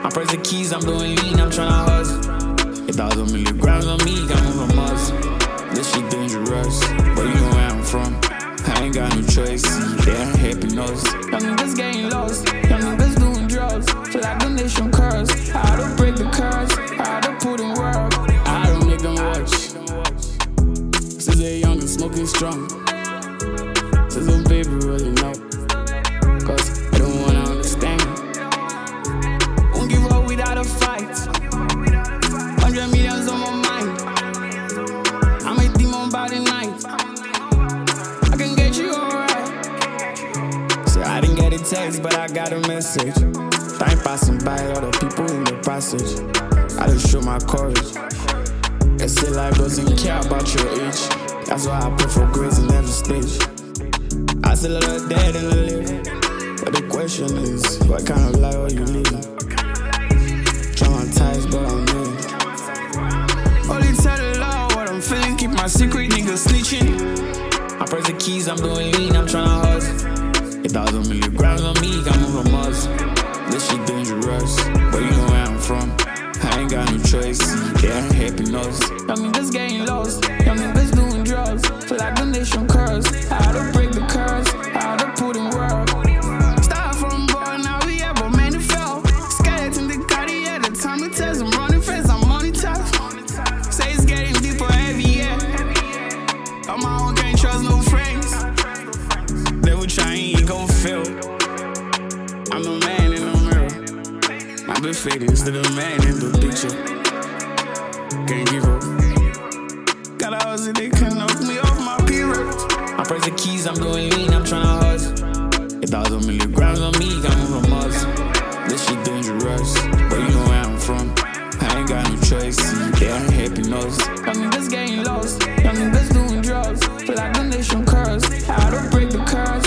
I press the keys, I'm doing lean, I'm tryna hustle. 1,000 milligrams on me, got me from us. This shit dangerous, but you know where I'm from. I ain't got no choice, they ain't happiness. Young niggas getting lost, young niggas doing drugs. Feel like the nation curse, how to break the curse, how to put in work. I don't make them watch. Since they're young and smoking strong. Since them baby rolling up, cause I don't wanna understand. Won't give up without a fight. 100 millions on my mind. I'm a demon by the night. I can get you alright. So I didn't get a text, but I got a message. Time passing by, a lot of people in the passage. I just show my courage. They say life doesn't care about your age. That's why I pray for grace in every stage. I see a lot of dead and a living, but the question is, what kind of life are you living? Traumatized, but I'm living. Only tell the law what I'm feeling, keep my secret, niggas snitching. I press the keys, I'm doing lean, I'm tryna hustle. 1,000 milligrams on me, got me from us. This shit dangerous, but you know where I'm from. I ain't got no choice, they ain't happiness. Young niggas getting lost, young niggas doing drugs. Feel like the nation curse, how to break the curse, how to put in work. Start from boy, now we have a man who fell. Skeleton the Cartier, the time it tells I'm running fast, I'm money tough. Say it's getting deeper every year. On my own, can't trust no friends. They will try, ain't gon' fail. I'm the man in the mirror. I've been fading to the man in the picture. Can't give up. Got a house and they can knock me off my period. I press the keys, I'm doing lean, I'm tryna hustle. 1,000 milligrams on me, got me from us. This shit dangerous, but you know where I'm from. I ain't got no choice, they ain't happiness. Young niggas getting lost, young niggas doing drugs. Feel like the nation curse, how to break the curse,